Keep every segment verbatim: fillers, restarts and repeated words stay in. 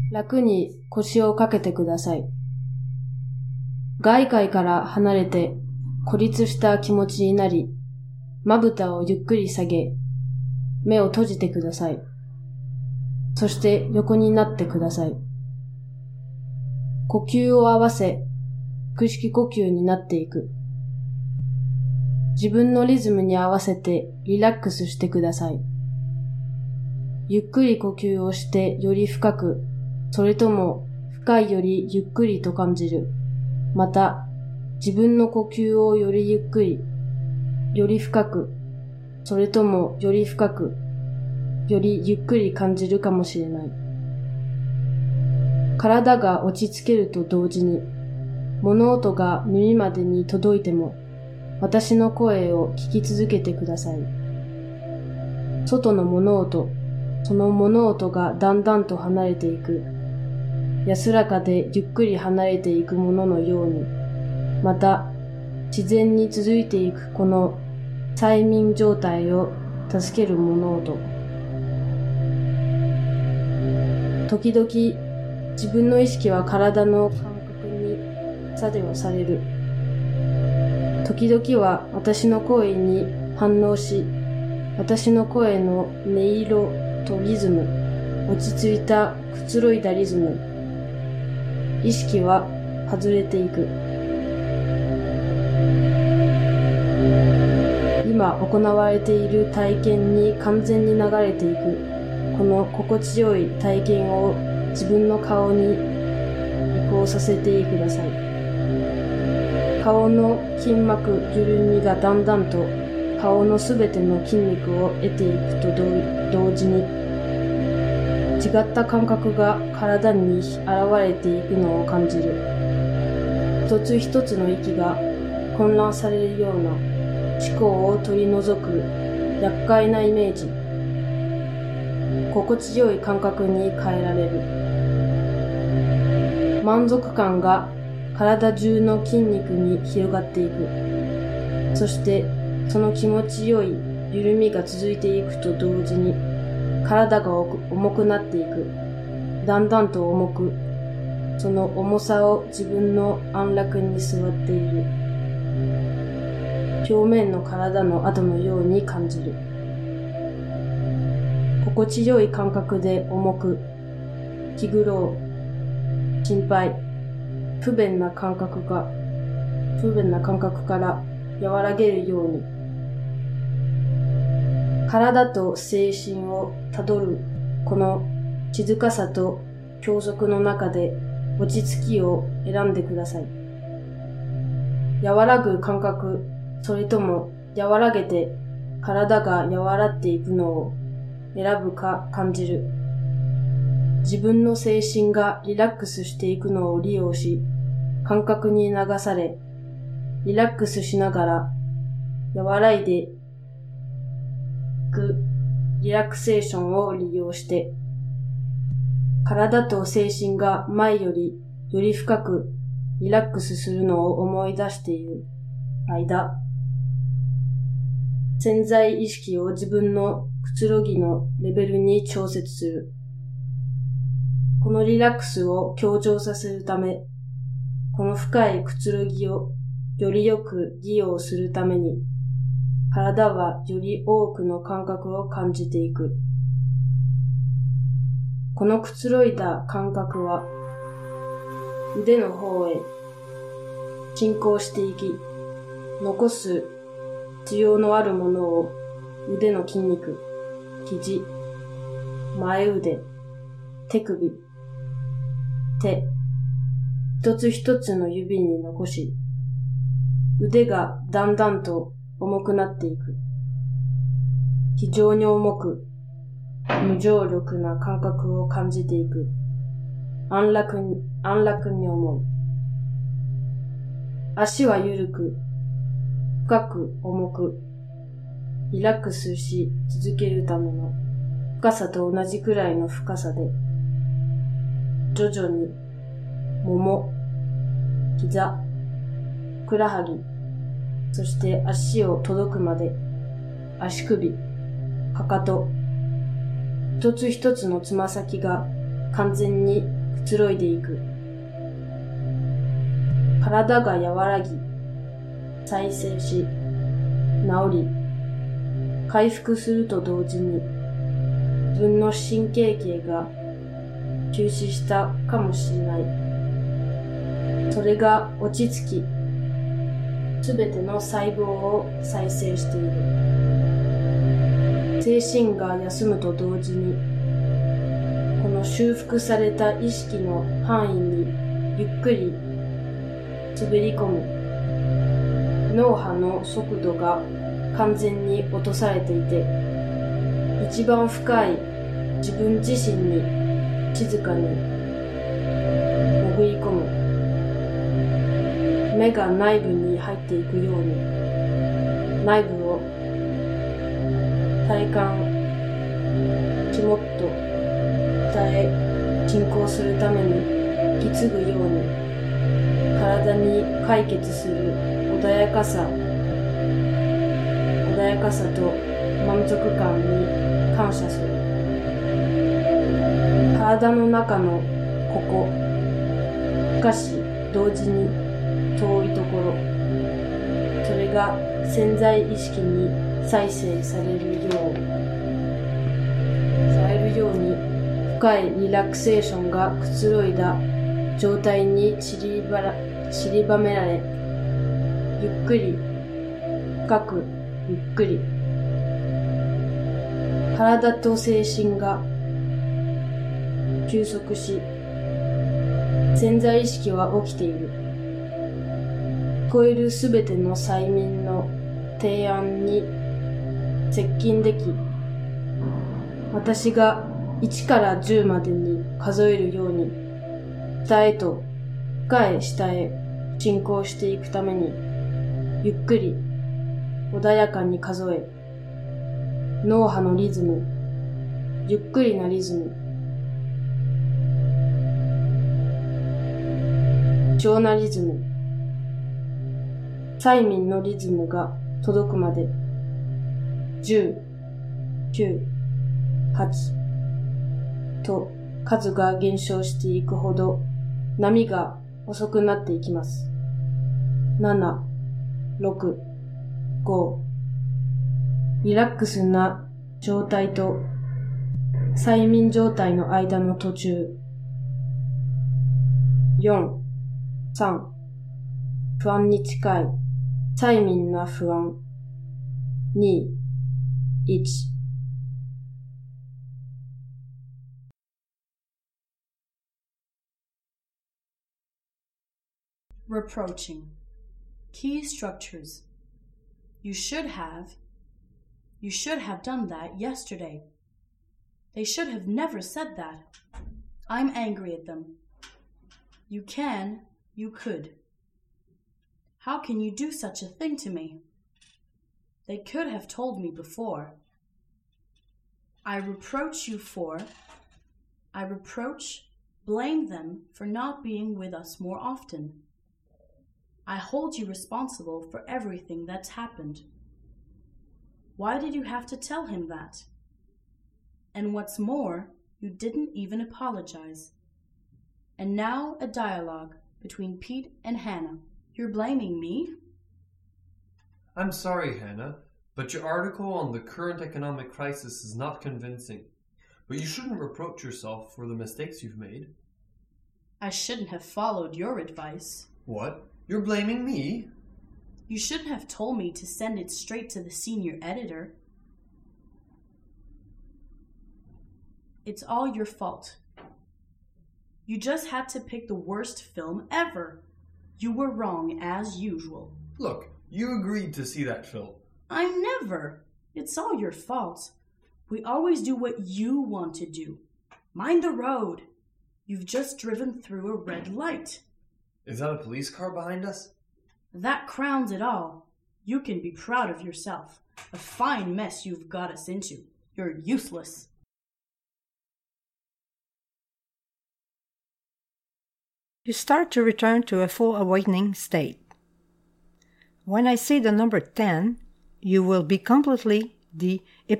楽に腰をかけてください。外界から離れて孤立した気持ちになり、まぶたをゆっくり下げ、目を閉じてください。そして横になってください。呼吸を合わせ、腹式呼吸になっていく。自分のリズムに合わせてリラックスしてください。ゆっくり呼吸をしてより深く、それとも深いよりゆっくりと感じる。また、自分の呼吸をよりゆっくり、より深く、それともより深く、よりゆっくり感じるかもしれない。体が落ち着けると同時に、物音が耳までに届いても、私の声を聞き続けてください。外の物音、その物音がだんだんと離れていく。安らかでゆっくり離れていくもののように、また自然に続いていくこの催眠状態を助ける物音。時々自分の意識は体の感覚に作用される。時々は私の声に反応し、私の声の音色とリズム、落ち着いたくつろいだリズム、意識は外れていく。今行われている体験に完全に流れていく。この心地よい体験を自分の顔に移行させてください。顔の筋膜緩みがだんだんと顔のすべての筋肉を得ていくと同時に、違った感覚が体に現れていくのを感じる。一つ一つの息が混乱されるような思考を取り除く厄介なイメージ。心地よい感覚に変えられる。満足感が体中の筋肉に広がっていく。そしてその気持ちよい緩みが続いていくと同時に、体が重くなっていく。だんだんと重く、その重さを自分の安楽に座っている。表面の体の跡のように感じる。心地よい感覚で重く、気苦労、心配、不便な感覚が、不便な感覚から和らげるように、体と精神をたどるこの静かさと教則の中で落ち着きを選んでください。和らぐ感覚、それとも和らげて体が和らっていくのを選ぶか感じる。自分の精神がリラックスしていくのを利用し、感覚に流され、リラックスしながら和らいでいくリラクセーションを利用して、体と精神が前よりより深くリラックスするのを思い出している間、潜在意識を自分のくつろぎのレベルに調節する。このリラックスを強調させるため、この深いくつろぎをよりよく利用するために、体はより多くの感覚を感じていく。このくつろいだ感覚は、腕の方へ進行していき、残す必要のあるものを腕の筋肉、肘、前腕、手首、手、一つ一つの指に残し、腕がだんだんと重くなっていく。非常に重く、無重力な感覚を感じていく。安楽に、安楽に思う。足は緩く、深く重く、リラックスし続けるための深さと同じくらいの深さで、徐々に、もも、膝、ふくらはぎ、そして足を届くまで、足首、かかと、一つ一つのつま先が完全にくつろいでいく。体が和らぎ、再生し、治り、回復すると同時に、自分の神経系が休止したかもしれない。それが落ち着き、すべての細胞を再生している。精神が休むと同時に、この修復された意識の範囲にゆっくり滑り込む。脳波の速度が完全に落とされていて、一番深い自分自身に静かに潜り込む。目が内部に入っていくように、内部を体感、肝っと伝え進行するために引き継ぐように、体に解決する穏やかさ、穏やかさと満足感に感謝する。体の中のここ、しかし同時に遠いところ、それが潜在意識に再生されるよう、されるように深いリラクセーションがくつろいだ状態に散りばら、散りばめられ、ゆっくり、深く、ゆっくり、体と精神が休息し、潜在意識は起きている。聞こえるすべての催眠の提案に接近でき、私がいちからじゅうまでに数えるように、下へと深い下へ進行していくために、ゆっくり穏やかに数え、脳波のリズム、ゆっくりなリズム、超なリズム、催眠のリズムが届くまで、じゅう、きゅう、はちと数が減少していくほど波が遅くなっていきます。なな、ろく、ご、リラックスな状態と催眠状態の間の途中、よん、さん、不安に近い催眠な不安、に、いち。 Reproaching. Key structures. You should have. You should have done that yesterday. They should have never said that. I'm angry at them. You can, you could. How can you do such a thing to me? They could have told me before. I reproach you for. I reproach, blame them for not being with us more often. I hold you responsible for everything that's happened. Why did you have to tell him that? And what's more, you didn't even apologize. And now a dialogue between Pete and Hannah. You're blaming me? I'm sorry, Hannah, but your article on the current economic crisis is not convincing. But you shouldn't reproach yourself for the mistakes you've made. I shouldn't have followed your advice. What? You're blaming me? You shouldn't have told me to send it straight to the senior editor. It's all your fault. You just had to pick the worst film ever. You were wrong as usual. Look, you agreed to see that film. I never. It's all your fault. We always do what you want to do. Mind the road. You've just driven through a red light. Is that a police car behind us? That crowns it all. You can be proud of yourself. A fine mess you've got us into. You're useless. You start to return to a full awakening state. When I say the number ten, you will be completely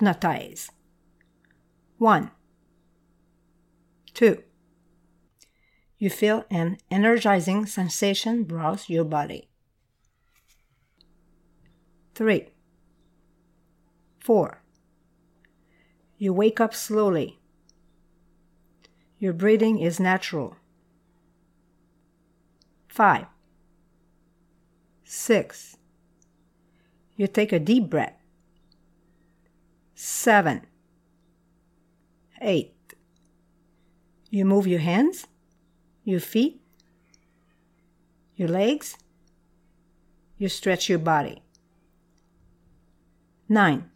de-hypnotized. One, two. You feel an energizing sensation browse your body. Three. Four. You wake up slowly. Your breathing is natural. Five. Six. You take a deep breath. Seven. Eight. You move your hands, your feet, your legs. You stretch your body. Nine.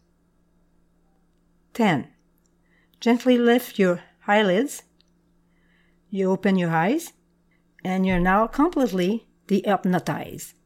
Ten. Gently lift your eyelids. You open your eyes, and you're now completely dehypnotized.